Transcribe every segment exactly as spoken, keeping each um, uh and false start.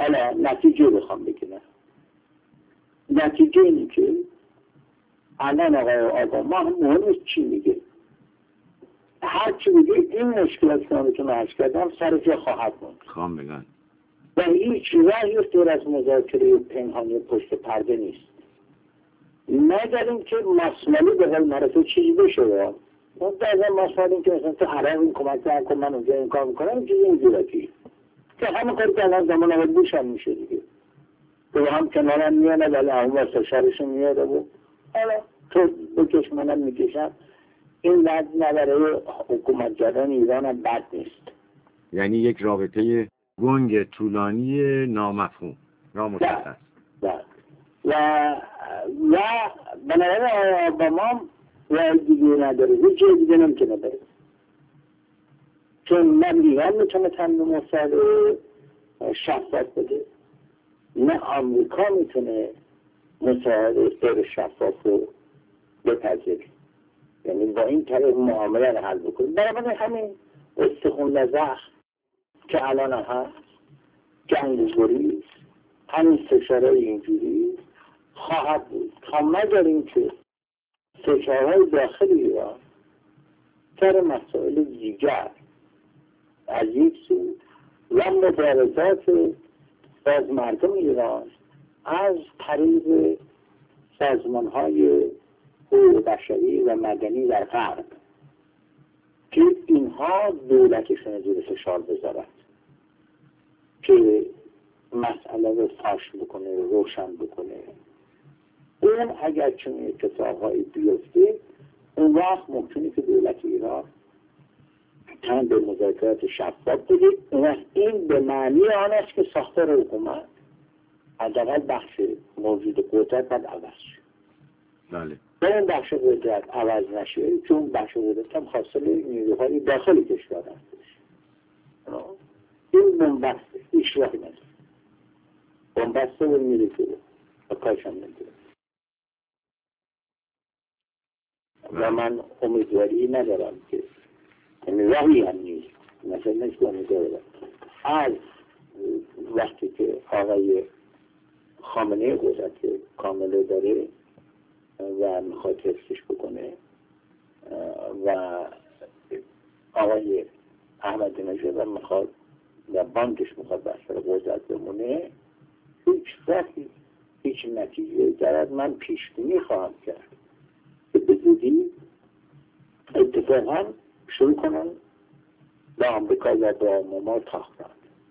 حالا نتیجه بخوام بگیرم، نتیجه اینه که الان آقای اوباما مهم نیست چی میگه، هر چی میگه این مشکلات که من بهتون عرض کردم سر جا خواهد موند. خواهم بگن و هیچ راهی غیر از مذاکره پنهانی پشت پرده نیست، مگر اینکه مسئله به قول معروف چیزی بشه. اون در مسئله این که مثلا تو عرب این کمک کن من اونجا این کار میکنم، این چیزی اینجوری که همه کاری که الان زمان اول بوش هم میشه دیگه، تو هم کنار هم میانه ولی همون واسه شرشون میاره و حالا تو بکش منم میکشم. این بد نبره حکومت جدن ایران هم بد نیست، یعنی یک رابطه گنگ طولانی نامفهوم نامشخص. و و و بنابراین آقای اوباما رای دیگه نداره، هیچ جای دیگه نمیتونه بره، چون نه ایران میتونه تن به مسئله شفاف بده، نه آمریکا میتونه مسئله غیر شفاف رو بپذیره، یعنی با این طرح معامله رو حل بکنه. برای همین استخون لزخ که الان هست، جنگ‌زوری، همین فشارهای اینجوری خواهد بود تا مگر اینکه فشارهای داخل ایران سر مسائل دیگر از یک سو و مبارزات باز مردم ایران از طریق سازمان‌های حقوق بشری و مدنی در غرب که اینها دولتشون زیر فشار بذارد که مسئله رو فاش بکنه، روشن بکنه. اون اگر چون اتفاقهایی بیفته اون وقت ممکنه که دولت ایران تن به مذاکرات شفاف بده. اون این به معنی آن است که ساختار حکومت حداقل بخش موجود قدرت باید عوض شد. بله. به این بخش قدرت عوض نشه، چون بخش قدرت هم حاصل نیروهای داخل کشور هستش. این بنبسته، هیچ راهی نداره. بنبسته و میره که و کارش هم نمیده. و من امیدواری ندارم که این راهی هم نیست. مثلا نیست که امیدوارم از وقتی که آقای خامنه قدرت کامله داره و میخواد حفظش بکنه و آقای احمدی نژاد هم میخواد و بانکش میخواد بسر قدرت بمونه، هیچ وقتی هیچ نتیجه دارد. من پیشبینی خواهم کرد که به زودی اتفاقا شروع کنن به آمریکا و با ماما تاختن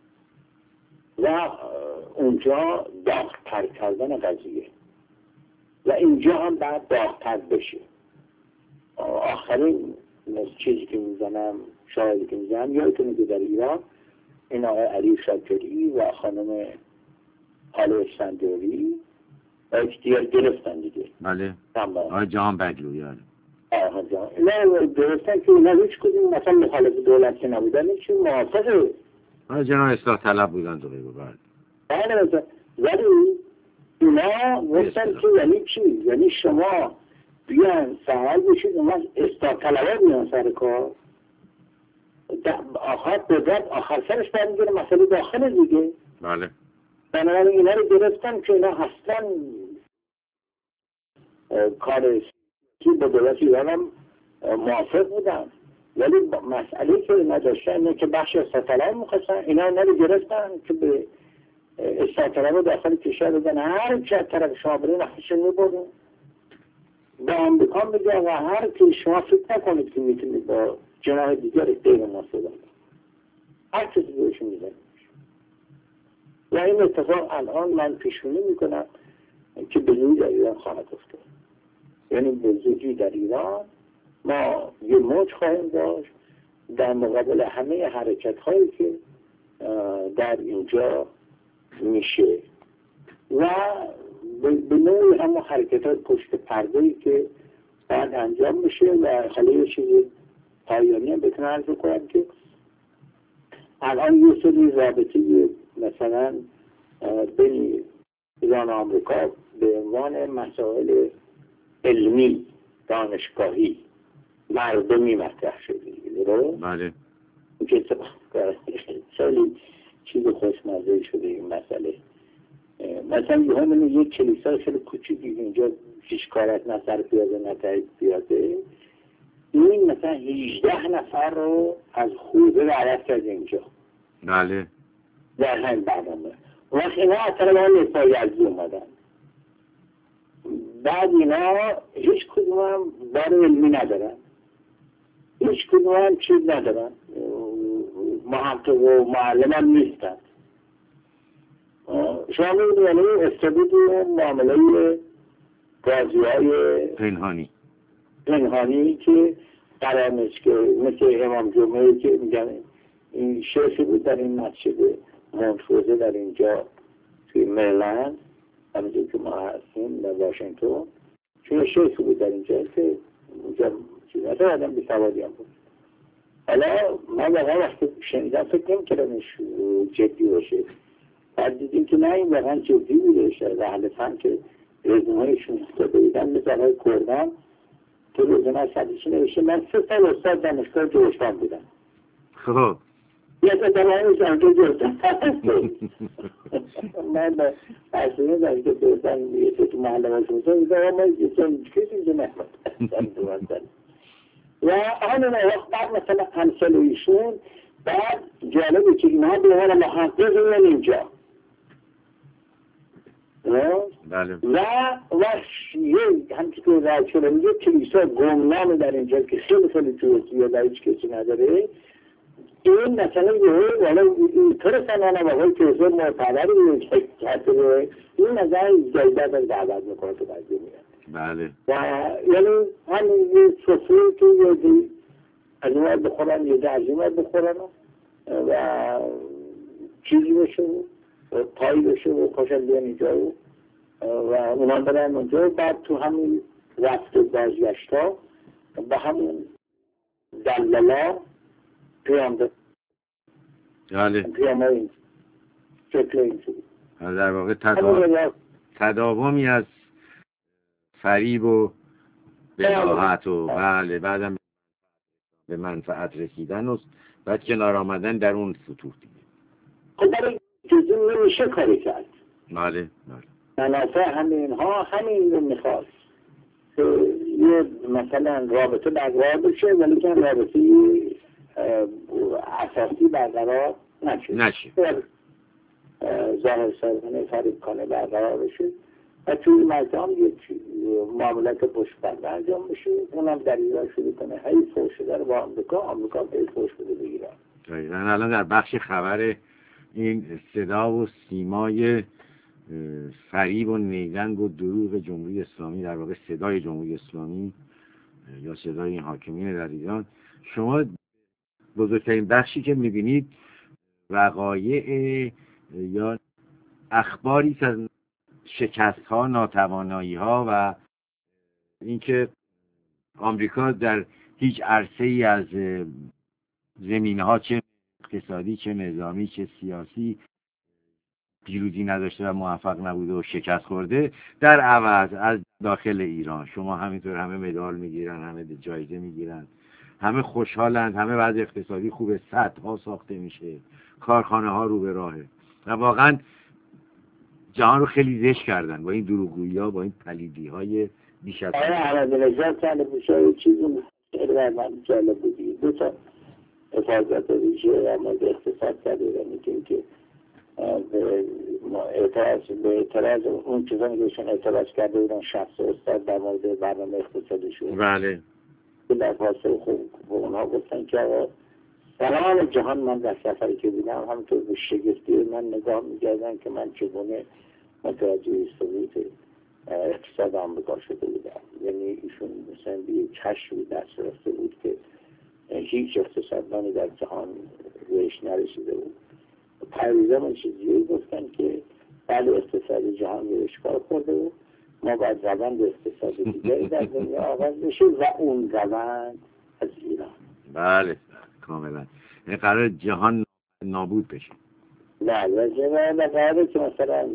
و اونجا داغ‌تر کردن قضیه و اینجا هم بعد داغ‌تر بشه. آخرین چیزی که میزنم، شاهدی که میزنم، یادتونه که در ایران این آقای علی شاکری و خانم حاله اسفندیاری اختیار گرفتن دیگه. بله. آقای جهان بگلویی. آقا جان نه درستن که اونا هیچ کدوم مثلا مخالف دولت که نبودن، هیچی موافقه آقای جناب اصلاح طلب بودن دوره بعد. بله مثلا ولی اینا گفتن که یعنی چی؟ یعنی شما بیان فعال بشید اون وقت اصلاح طلبه بیان سر کار آخر قدرت آخر سرش برمیگره مسئله داخل دیگه. بله. بنابراین اینا رو گرفتن که اینا اصلا کار که با دولت ایران هم موافق بودن، ولی مسئله که اینا داشتن اینه که بخش استطلاع میخواستن، اینا اینا رو گرفتن که به استطلاع داخل کشور بزن هر چه از طرف شما برین نخشن میبودن به آمریکا میگه و هر که شما فکر نکنید که میتونید با جناح دیگر غیر مناسبت هر چیزی بهشون میزنید. و این اتفاق الان من پیشبینی میکنم که به زودی در ایران خواهد افتاد. یعنی به زودی در ایران ما یه موج خواهیم داشت در مقابل همه حرکت هایی که در اینجا میشه و به نوعی همه حرکت های پشت پرده‌ای که باید انجام میشه. و حالا یه چیزی پایانی هم بتونم عرض کنم که الان یه سری رابطه مثلا بین ایران و آمریکا به عنوان مسائل علمی دانشگاهی مردمی مطرح شده. بله. که خیلی چیز خوشمزه شده این مسئله. مثلا یه همین یک کلیسا خیلی کوچیکی اینجا پیش کارت نه سر پیاده نه تایید پیاده، این مثلا هجده نفر رو از خوده دعوت کرد اینجا. بله. در همین برنامه وقت اینا از طرف ها نفای یزدی اومدن. بعد اینا هیچ کدوم هم بار علمی ندارن، هیچ کدوم هم چیز ندارن، محقق و معلم هم نیستن. شما میدونی یعنی استبود معامله قاضی های پنهانی پنهانی که قرار نیست که مثل امام جمعه که میگن این شیخی بود در این مسجد منفوزه در اینجا توی مریلند، همینجور که ما هستیم در واشنگتن، چون شیخی بود در اینجا که اونجا چیز هست آدم بی سوادی هم بود. حالا من واقعا وقتی شنیدم فکر نمی کردم جدی باشه، بعد دیدیم که نه این واقعا جدی بوده. شاید اهل فن که رزومهایشون افتاده بودن مثل آقای کردن تو رزومه از صدیشی نوشته من سه سال استاد دانشگاه جوشتان بودم. خب یه تا دمایی دانشگاه جوشتان من با اصلی دانشگاه جوشتان یه تو محله باشم میگم ما یه کسی اینجا نخواد و همین وقت بعد مثلا همسال ایشون بعد جالبه که اینها به عنوان محقق میان اینجا بله. و و یه همچه که رد شده میگه کلیسا گمنامه در اینجا که خیلی خیلی توسیه و هیچ کسی نداره. این مثلا یه والا اینطور سنانه واقعی کلیسا معتبری میگه کرده این نظر جایدت از دعوت میکنه که بازی میاد. بله. و یعنی همین یه سفره که یه دی از این باید بخورن یه دی از این باید بخورن و چیزی بشه و پایی بشه و کاشن بیان اینجا و اونا برن اونجا. بعد تو همین رفت بازگشت ها با همون دلالا پیامده بله پیامده این شکل این شده در واقع تدا... تداومی از فریب و بلاحت و بله بعدم به منفعت رسیدن و بعد کنار آمدن در اون سطوح دیگه. خب برای جزی نمیشه کاری کرد. بله بله. منافع همین ها همین رو میخواست یه مثلا رابطه برقرار بشه ولی که رابطه اساسی برقرار نشه نشه ظاهر سازمانه فریب کنه برقرار بشه و توی مردم یک معاملت پشتبند انجام بشه. اونم در ایران شروع کنه هی فوش داره با آمریکا آمریکا به فوش بده به ایران. دقیقا الان در بخش خبر این صدا و سیمای فریب و نیلنگ و دروغ جمهوری اسلامی، در واقع صدای جمهوری اسلامی یا صدای این حاکمین در ایران، شما بزرگترین بخشی که میبینید وقایع یا اخباری از شکست ها، ناتوانایی ها و اینکه آمریکا در هیچ عرصه ای از زمین ها چه اقتصادی چه نظامی چه سیاسی پیروزی نداشته و موفق نبوده و شکست خورده، در عوض از داخل ایران شما همینطور همه مدال میگیرن، همه جایزه میگیرن، همه خوشحالند، همه وضع اقتصادی خوبه، صدها ساخته میشه، کارخانه ها رو به راهه و واقعا جهان رو خیلی زشت کردن با این دروغگویی ها، با این پلیدی های بیش از حد. آره احمدرضا چند بشه چیزی خیلی من جالب بودی دو تا حفاظت ریشه اما اقتصاد کرده و میگیم که به اعتراض به اعتراض اون چیزانی که ایشون اعتراض کرده بودن شخص استاد در مورد برنامه اقتصادیشون بله در پاسخ خوب به اونها گفتن که تمام جهان من در سفری که بودم همونطور به شگفتی من نگاه می‌کردن که من چگونه متوجه سقوط اقتصاد آمریکا شده بودم. یعنی ایشون مثلا به یک کشفی دست رفته بود که هیچ اقتصاددانی در جهان رویش نرسیده بود. پریزا من چیزی گفتن که بعد اقتصاد جهان به اشکال خورده بود، ما باید روند اقتصاد دیگری در دنیا آغاز بشه و اون روند از ایران. بله کاملا این قرار جهان نابود بشه. بله و قراره که مثلا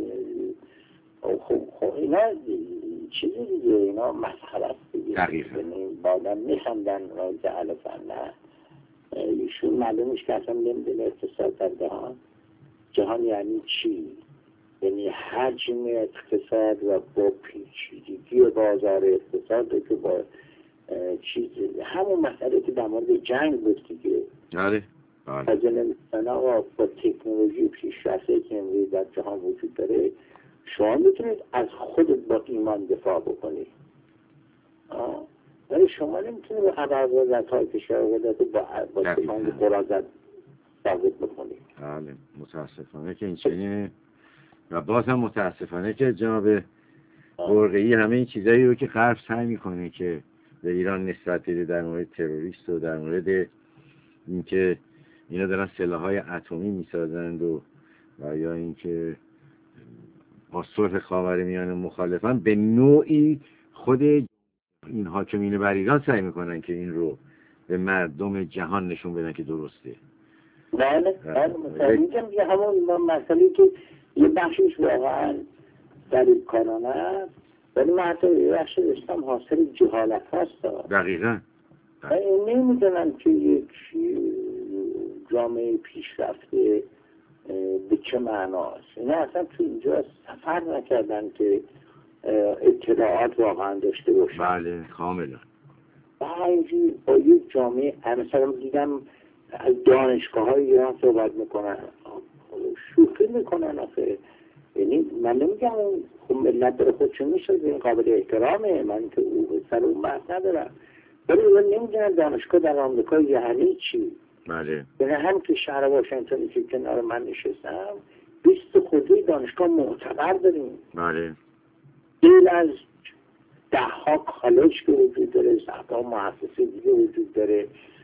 خب خب اینا چیزی دیگه اینا مسخره است دیگه. دقیقا بعدم میخندن راز علفن نه ایشون معلومش که اصلا نمیدونه اقتصاد در جهان جهان یعنی چی؟ یعنی حجم اقتصاد و با پیچیدگی بازار اقتصاد که با چیز همون مسئله که در مورد جنگ بود دیگه. بله بله. فاضل نمی‌دونن آقا با تکنولوژی پیشرفته که امروز در جهان وجود داره شما میتونید از خودت با ایمان دفاع بکنی، ولی شما نمیتونید با ابرقدرت های کشور قدرت با با تفنگ قرازت ثابت بکنی. بله متاسفانه که این چنینه و باز هم متاسفانه که جناب برقعی همه این چیزایی رو که غرب سعی میکنه که به ایران نسبت بده در مورد تروریست و در مورد اینکه اینا دارن سلاح‌های اتمی میسازند و و یا اینکه با صلح خاورمیانه مخالفن، به نوعی خود این حاکمین بر ایران سعی میکنن که این رو به مردم جهان نشون بدن که درسته. بله بله مثلا میگم که همون مسئله که یه بخشش واقعا دلیل کارانه است، ولی من حتی یه بخش داشتم حاصل جهالت هست. دقیقا این نمیدونم که یک جامعه پیشرفته به چه معناست. اینا اصلا تو اینجا سفر نکردن که اطلاعات واقعا داشته باشن. بله کاملا. و اینجوری با یک جامعه مثلا دیدم از دانشگاه های ایران صحبت میکنن، شوخی میکنن آخه. یعنی من نمیگم اون ملت داره خودشون میشد، این قابل احترامه، من که او سر اون بحث ندارم، ولی من نمیدونم دانشگاه در آمریکا یعنی چی. بله. یعنی هم که شهر واشنگتنی که کنار من نشستم بیست خودی دانشگاه معتبر داریم. بله. دل از ده ها کالج که وجود داره، صد ها مؤسسه دیگه وجود داره.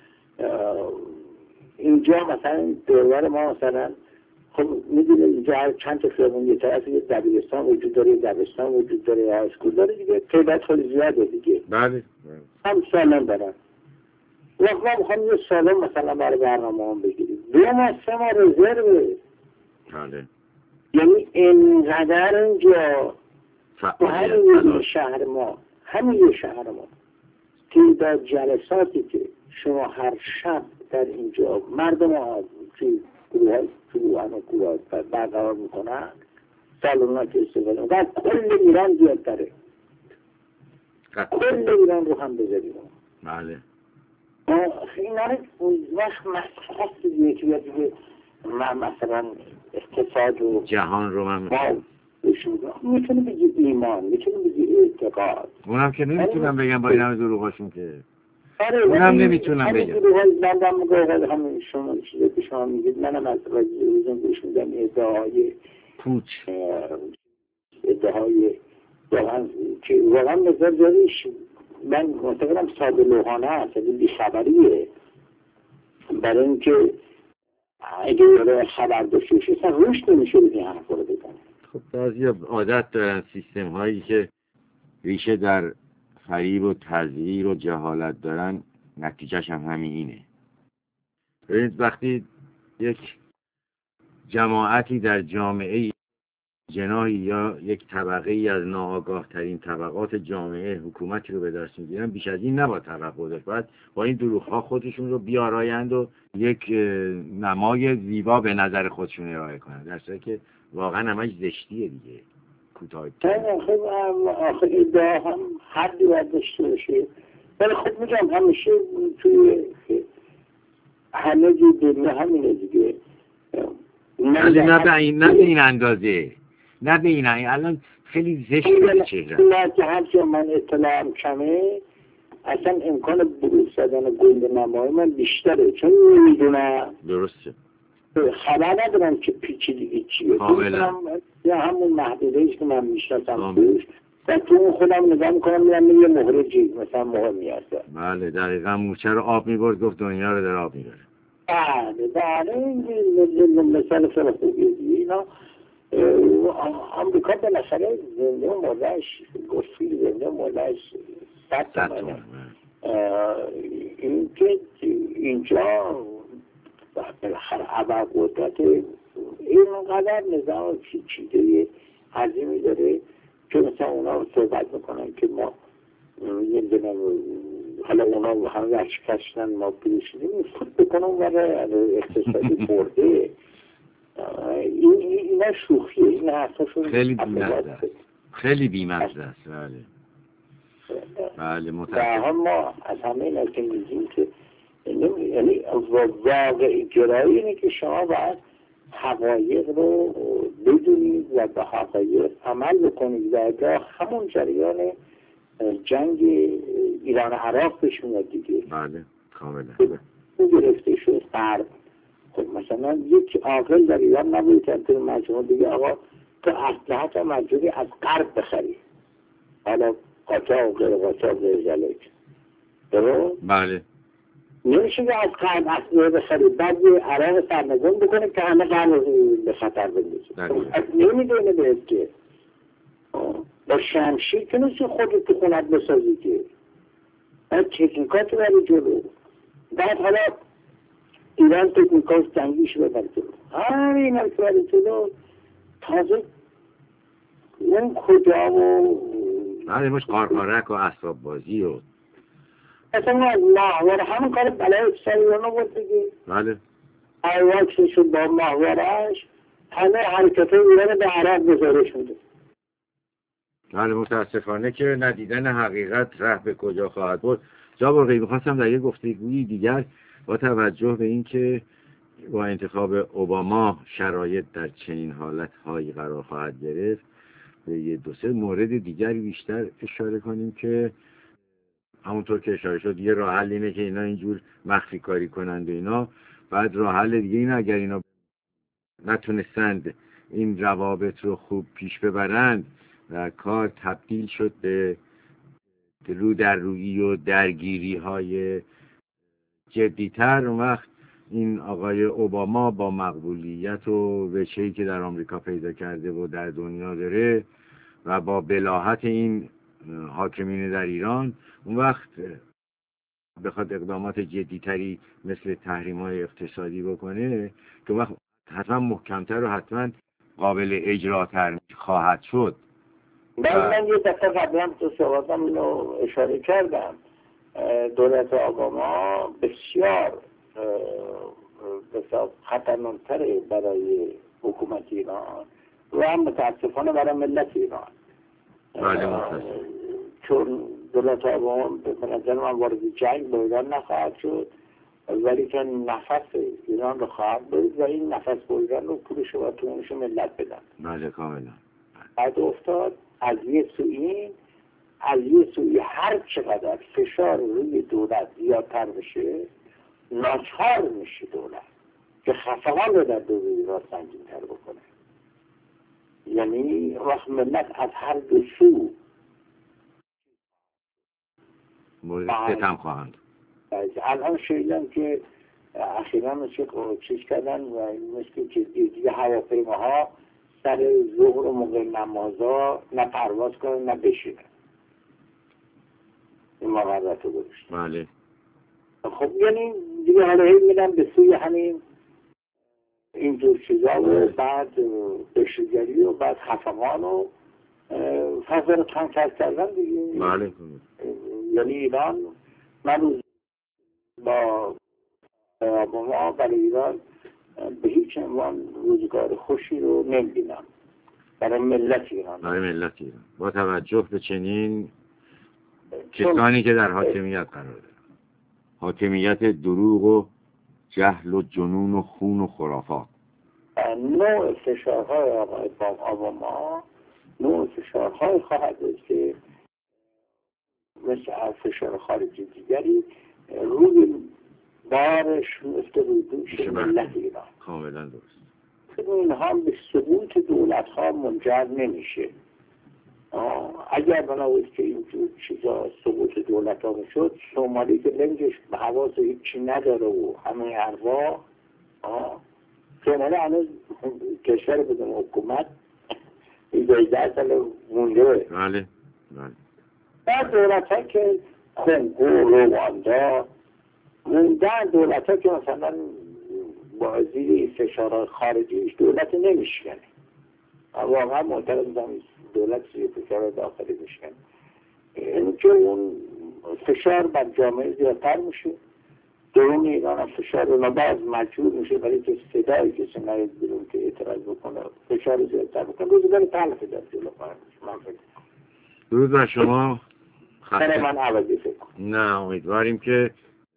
اینجا مثلا دوربر ما مثلا خب میدونه اینجا هر چند تا خیابون یه طرف یه دبیرستان وجود داره، دبستان وجود داره، هایسکول داره دیگه، تعداد خیلی زیاده دیگه. بله. هم سالن دارن. وقت ما میخوام یه سالن مثلا برای برنامه هم بگیریم، دو ماه سه ماه رزرو. بله. یعنی اینقدر اینجا تو همین شهر ما همین شهر ما تعداد جلساتی که شما هر شب در اینجا مردم ها توی گروه های گروه ها گروه ها برقرار میکنن، سالن ها که استفاده میکنن، کل ایران زیادتره. کل ایران رو هم بذاریم. بله. اینا رو وقت مسئله دیگه که دیگه مثلا اقتصاد و جهان رو من میتونه بگی ایمان، میتونه بگی اعتقاد. اونم که نمیتونم بگم با این همه دروغاشون که اونم نمیتونم بگم. من دارم میگم همین شما چیزی که شما میگید منم از راجع روزم گوش میدم ادعای پوچ ادعای واقعا که واقعا نظر داریش من معتقدم ساده لوحانه هست، این بیخبریه. برای اینکه اگه داره خبر داشته باشه اصلا روش نمیشه این حرف رو بزنه. خب بعضی عادت دارن سیستم هایی که ریشه در فریب و تزویر و جهالت دارن، نتیجهش هم همین اینه. ببینید وقتی یک جماعتی در جامعه جناحی یا یک طبقه ای از ناآگاه ترین طبقات جامعه حکومتی رو به دست میگیرن، بیش از این نباید توقع داشت. باید با این دروغ ها خودشون رو بیارایند و یک نمای زیبا به نظر خودشون ارائه کنند، در صورتی که واقعا همش زشتیه دیگه. کوتاه آخه آخه ادعا هم حدی باید داشته باشه. ولی خود میگم همیشه توی همه جای دنیا همینه دیگه. نه به این نه به این اندازه، نه به این الان خیلی زشت به چهره. نه که هرچی من اطلاعم کمه اصلا امکان بروز زدن گنده نمای من بیشتره، چون نمیدونم درسته خبر ندارم که پیچیدگی چیه. کاملا یا همون محدوده‌ایش که من میشناسم توش و تو اون خودم نگاه میکنم میرم یه مهره جیز مثلا مهر میارده. بله دقیقا موچه رو آب میبرد گفت دنیا رو در آب میبره. بله بله این مثال خیلی خوبیه دیگه. اینا آمریکا بالاخره زنده و مردهش گفتی زنده و مردهش صد تومنه. این که اینجا بالاخره عبر قدرت اینقدر نظام پیچیده عظیمی داره که مثلا اونا صحبت میکنن که ما نمیدونم حالا اونا همه وحش کشتن ما پیشیدیم خود بکنم برای اقتصادی برده. این کاملا شوخیه این حرفاشون. خیلی بی‌مزه است، خیلی بی‌مزه است. بله بله متأسفم. ما از همه اینا که میگیم که یعنی واقعی گرایی اینه که شما باید حقایق رو بدونید و به حقایق عمل بکنید و اگه همون جریان جنگ ایران عراق پیش میاد دیگه. بله کاملا. اون گرفته شد غرب. خب مثلا یک عاقل در ایران نبود که تو مجموعه دیگه آقا تو اسلحه مجبوری از غرب بخری، حالا قاچاق و غیر قاچاق غیر جلک درست؟ بله نمیشه که از غرب اسلحه بخری بعد یه عراق سرنگون بکنه که همه غرب به خطر بندازه. از نمیدونه بهت که با شمشیر که نمیشه خودت تو خونت بسازی که باید تکنیکات رو بری جلو. بعد حالا ایران تکنیکاش جنگیش رو بری جلو، همین هم که بری جلو تازه اون کجا و بله مش قارقارک و اصاب بازی و اصلا از محور همون کار بلای سریانو بود دیگه. بله ایواکسی شد با محورش همه حرکت ایران به عراق گزارش میده. بله متاسفانه که ندیدن حقیقت ره به کجا خواهد برد. جناب مرغی میخواستم در یک گفتگوی دیگر با توجه به اینکه با انتخاب اوباما شرایط در چنین حالت‌هایی قرار خواهد گرفت به یه دو سه مورد دیگری بیشتر اشاره کنیم که همونطور که اشاره شد یه راه حل اینه که اینا اینجور مخفی کاری کنند و اینا. بعد راه حل دیگه اینه اگر اینا نتونستند این روابط رو خوب پیش ببرند و کار تبدیل شد به رو در رویی و درگیری های جدیتر، اون وقت این آقای اوباما با مقبولیت و وجهی که در آمریکا پیدا کرده و در دنیا داره و با بلاهت این حاکمین در ایران اون وقت بخواد اقدامات جدیتری مثل تحریم‌های اقتصادی بکنه که وقت حتما محکمتر و حتما قابل اجراتر خواهد شد. من من یه دفعه قبلا تو صحبتم اینو اشاره کردم. دولت اوباما بسیار بسیار خطرناک‌تره برای حکومت ایران و هم متاسفانه برای ملت ایران. بله متاسفانه چون دولت اوباما به نظر من وارد جنگ با ایران نخواهد شد ولی که نفس ایران رو خواهد بود و این نفس بریدن رو پولش و تومنش ملت بدن. بله کاملا. بعد افتاد از یه سوی از یه سوی هر چقدر فشار روی دولت زیادتر بشه ناچار میشه دولت که خفقان رو در دوره ایران سنگین تر بکنه. یعنی وقت ملت از هر دو سو مورد ستم خواهند. الان شنیدم که اخیراً مثل چیز کردن و مثل که دیگه هواپیماها سر ظهر و موقع نمازها نه پرواز کنن نه بشینن. این مقررات رو گذاشت. بله. خب یعنی دیگه حالا هی میدن به سوی همین اینجور چیزا و بعد بشگری و بعد خفقان و فضا رو تنگ کردن دیگه. بله. یعنی ایران من با اوباما برای ایران به هیچ عنوان روزگار خوشی رو نمی‌بینم برای ملت ایران. برای ملت ایران با توجه به چنین کسانی که در حاکمیت قرار دارن، حاکمیت دروغ و جهل و جنون و خون و خرافات. نوع فشارهای آقای اوباما نوع فشارهای خواهد بود که مثل فشار خارجی دیگری روی بارش مثل روی دوش ملت ایران. کاملا درست. اینها به سقوط دولت ها منجر نمیشه. اگر بنابود که اینجور چیزا سقوط دولت ها میشد، سومالی که لنگش به حواس هیچی نداره و همه حرفا، سومالی هنوز کشور بدون حکومت ایزایده سال مونده. بله بله. بعد دولت ها که کنگو، رواندا موندن، دولت ها که مثلا با زیر فشار خارجیش دولت نمیشکنه. واقعا معترض بودم دولت زیر فشار داخلی میشکنه. این که اون فشار بر جامعه زیادتر میشه درون ایران هم فشار و بعد مجبور میشه برای که صدای کسی نیاد بیرون که اعتراض بکنه فشار زیادتر بکنه روزگار تلخ در جلو خواهد شد. درود بر شما. خیلی من عوضی فکر کنم. نه امیدواریم که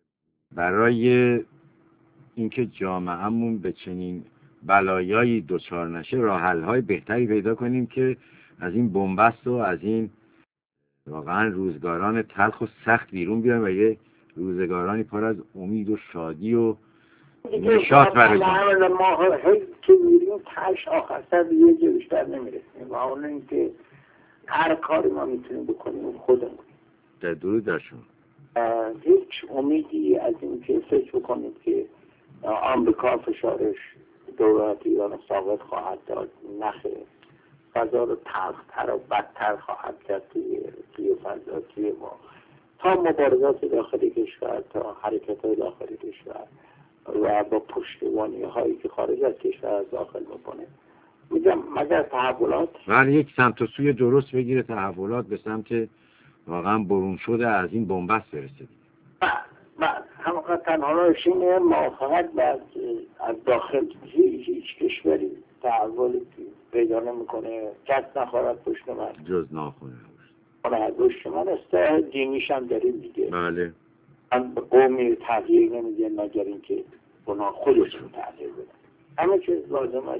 برای اینکه جامعهمون به چنین بلایایی دچار نشه راه حل های بهتری پیدا کنیم که از این بنبست و از این واقعا روزگاران تلخ و سخت بیرون بیایم و یه روزگارانی پر از امید و شادی و نشاط برای جامعه. ما هی که میریم تش آخر سر یه جا بیشتر نمیرسیم و اون اینکه هر کاری ما میتونیم بکنیم خودمون. در درود در شما. هیچ امیدی از این که فکر بکنیم که آمریکا فشارش دولت ایران ثابت خواهد داد نخیر. فضا رو تلختر و بدتر خواهد کرد توی توی فضا توی ما تا مبارزات داخلی کشور تا حرکت های داخلی کشور و با پشتیبانی هایی که خارج از کشور از داخل میکنه. میگم مگر تحولات ولی یک سمت و سوی درست بگیره تحولات به سمت واقعا برون شده از این بنبست برسه. بعد همونقدر تنها راهش اینه موافقت بعد از داخل هیچ هیچ کشوری تحول پیدا نمیکنه کس نخواهد پشت من جز ناخونه کنه پشت من اصلاح دینیش هم داریم دیگه. بله من به قومی تغییر نمیده مگر اینکه اونا خودشون تغییر بدن. همه چیز لازمش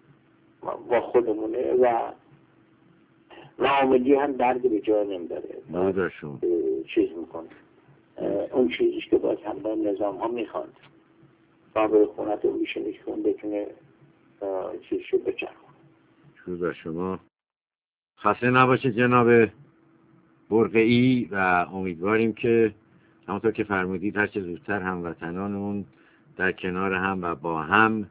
با خودمونه و ناامیدی هم درد به جای نمیداره. نادرشون چیز میکنه اون چیزیش که باید هم نظام ها میخواند و به خونت اون میشه نشون بتونه چیزشو بچرخونه. شروع بر شما. خسته نباشه جناب برقعی و امیدواریم که همونطور که فرمودید هر چه زودتر هموطنانمون در کنار هم و با هم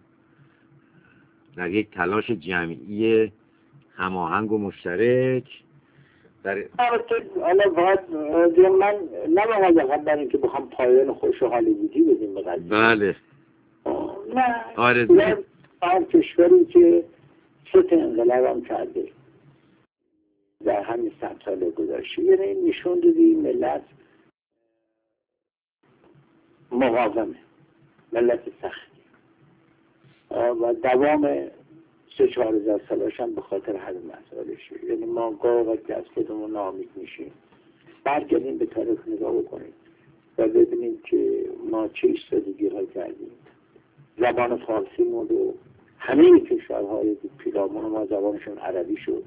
در یک تلاش جمعی هماهنگ و مشترک در حالا باید من نماید برای که بخوام پایان خوش و هالیوودی بدیم به قضیه. بله نه آرزو هر کشوری که ست انقلاب هم کرده در همین صد سال گذشته یعنی نشون دادی ملت مقاومه ملت سختی و دوام سه چهار هزار سالش هم به خاطر همین مسائلشه. یعنی ما گاه وقتی از خودمون ناامید میشیم برگردیم به تاریخ نگاه بکنیم و ببینیم که ما چه ایستادگی ها کردیم. زبان فارسی مون رو همه کشورهای پیرامون ما زبانشون عربی شد.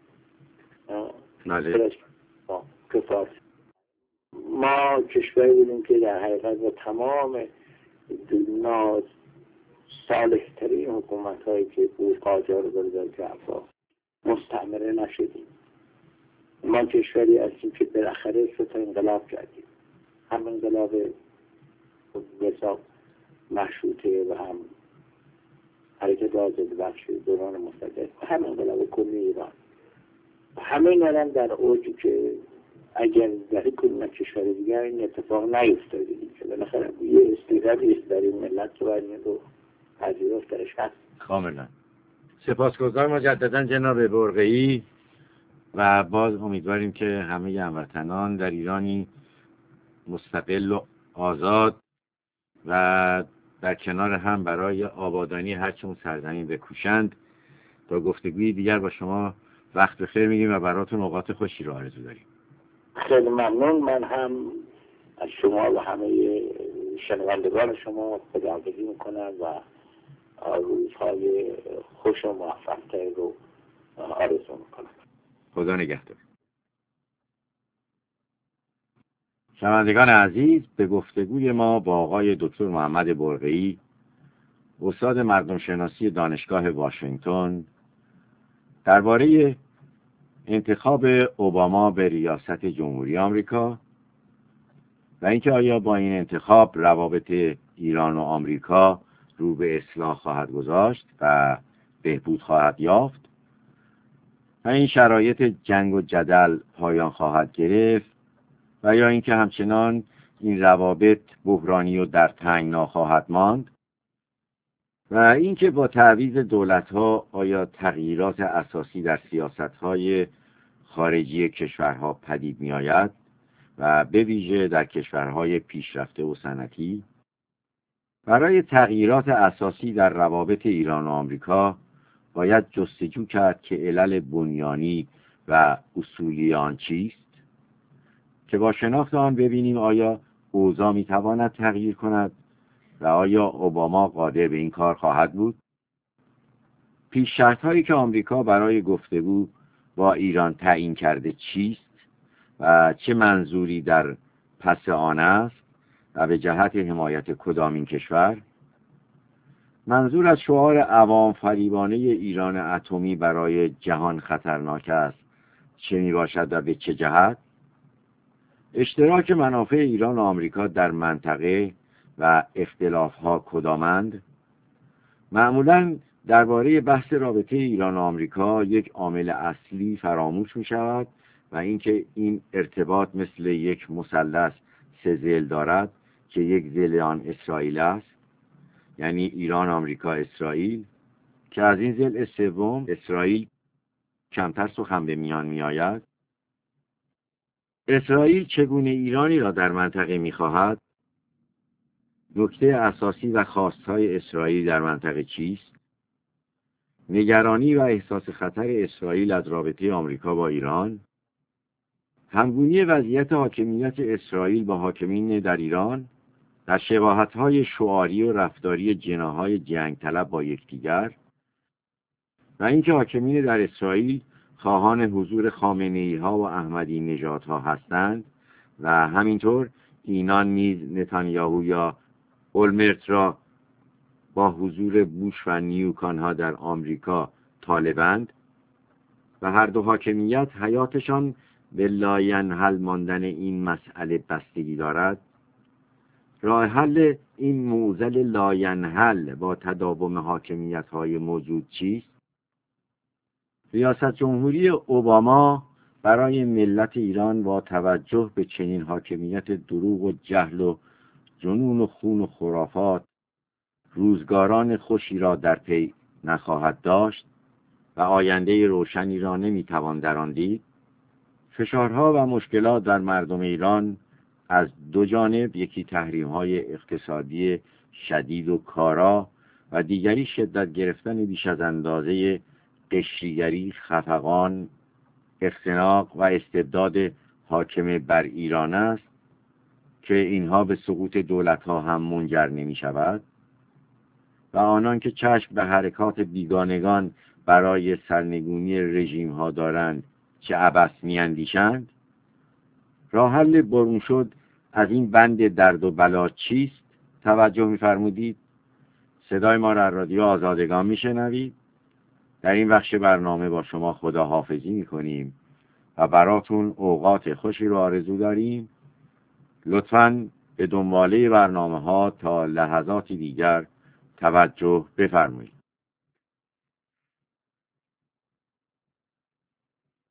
بله که فارسی ما کشوری بودیم که در حقیقت با تمام ناز صالح‌ترین حکومت هایی که بود قاجار و بردار جعفر مستعمره نشدیم. ما کشوری هستیم که بالاخره سه تا انقلاب کردیم. هم انقلاب حساب مشروطه و هم حرکت آزادی بخش دوران مصدق و هم انقلاب کلی ایران. همه این آدم در اوجی که اگر در کدوم کشور دیگر این اتفاق نیفتاده که بالاخره یه استعدادی است در این ملت که باید این رو پذیرفت درش هست. کاملا سپاسگزار مجددا جناب برقعی و باز امیدواریم که همه هموطنان در ایرانی مستقل و آزاد و در کنار هم برای آبادانی هرچون سرزمین بکوشند. تا گفتگوی دیگر با شما وقت بخیر میگیم و براتون اوقات خوشی رو آرزو داریم. خیلی ممنون. من هم از شما و همه شنوندگان شما خداحافظی میکنم و روزهای خوش و موفق‌تری رو آرزو میکنم. خدا نگهدار. شنوندگان عزیز، به گفتگوی ما با آقای دکتر محمد برقعی استاد مردم شناسی دانشگاه واشنگتن درباره انتخاب اوباما به ریاست جمهوری آمریکا و اینکه آیا با این انتخاب روابط ایران و آمریکا رو به اصلاح خواهد گذاشت و بهبود خواهد یافت و این شرایط جنگ و جدل پایان خواهد گرفت و یا اینکه همچنان این روابط بحرانی و در تنگنا خواهد ماند و اینکه با تعویض دولت‌ها آیا تغییرات اساسی در سیاست‌های خارجی کشورها پدید می‌آید و به ویژه در کشورهای پیشرفته و صنعتی برای تغییرات اساسی در روابط ایران و آمریکا باید جستجو کرد که علل بنیانی و اصولی آن چیست، که با شناخت آن ببینیم آیا اوضاع میتواند تغییر کند و آیا اوباما قادر به این کار خواهد بود. پیش شرط هایی که آمریکا برای گفتگو با ایران تعیین کرده چیست و چه منظوری در پس آن است و به جهت حمایت کدامین کشور؟ منظور از شعار عوام فریبانه ایران اتمی برای جهان خطرناک است چه می باشد و به چه جهت؟ اشتراک منافع ایران و آمریکا در منطقه و اختلافها کدامند؟ معمولاً درباره بحث رابطه ایران و آمریکا یک عامل اصلی فراموش می شود و اینکه این ارتباط مثل یک مثلث سه ضلع دارد که یک ضلع آن اسرائیل است، یعنی ایران، آمریکا، اسرائیل، که از این ضلع سوم اسرائیل کمتر سخن به میان می آید. اسرائیل چگونه ایرانی را در منطقه می خواهد؟ نکته اساسی و خواستهای اسرائیل در منطقه چیست؟ نگرانی و احساس خطر اسرائیل از رابطه آمریکا با ایران، همگونی وضعیت حاکمیت اسرائیل با حاکمین در ایران، در شباهت‌های شعاری و رفتاری جناح‌های جنگ طلب با یکدیگر، و اینکه حاکمین در اسرائیل خواهان حضور خامنه‌ای‌ها و احمدی نژادها هستند و همینطور اینان نیز نتانیاهو یا اولمرت را با حضور بوش و نیوکانها در آمریکا طالبند و هر دو حاکمیت حیاتشان به لاینحل ماندن این مسئله بستگی دارد. راه حل این معضل لاینحل با تداوم حاکمیت‌های موجود چیست؟ ریاست جمهوری اوباما برای ملت ایران با توجه به چنین حاکمیت دروغ و جهل و جنون و خون و خرافات روزگاران خوشی را در پی نخواهد داشت و آینده روشنی را نمیتوان در آن دید. فشارها و مشکلات در مردم ایران از دو جانب، یکی تحریم‌های اقتصادی شدید و کارا و دیگری شدت گرفتن بیش از اندازه قشریگری، خفقان، اختناق و استبداد حاکم بر ایران است که اینها به سقوط دولت‌ها هم منجر نمی‌شود و آنان که چشم به حرکات بیگانگان برای سرنگونی رژیم‌ها دارند چه عبث می‌اندیشند. راه حل برون شد از این بند درد و بلا چیست؟ توجه می‌فرمودید. صدای ما را از رادیو آزادگان می‌شنوید. در این بخش برنامه با شما خداحافظی می‌کنیم و براتون اوقات خوشی رو آرزو داریم. لطفاً به دنباله برنامه‌ها تا لحظاتی دیگر توجه بفرمایید.